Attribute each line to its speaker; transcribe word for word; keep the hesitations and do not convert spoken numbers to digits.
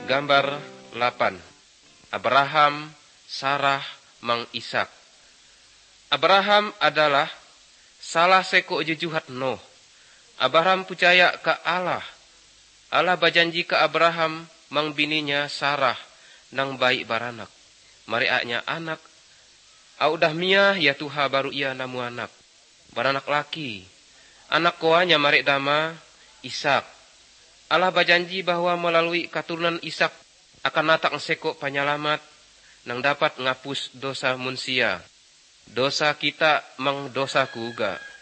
Speaker 1: Gambar delapan. Abraham, Sarah, mang Ishak. Abraham adalah salah seko jejuhat Noh. Abraham percaya ke Allah. Allah berjanji ke Abraham mang bininya Sarah nang baik baranak. Mariaknya anak. Au dah mia ya Tuha baru ia namu anak. Baranak laki. Anak koanya marik dama Ishak. Allah berjanji bahwa melalui keturunan Ishak akan natak seko penyelamat nang dapat ngapus dosa manusia. Dosa kita mang dosa kuga.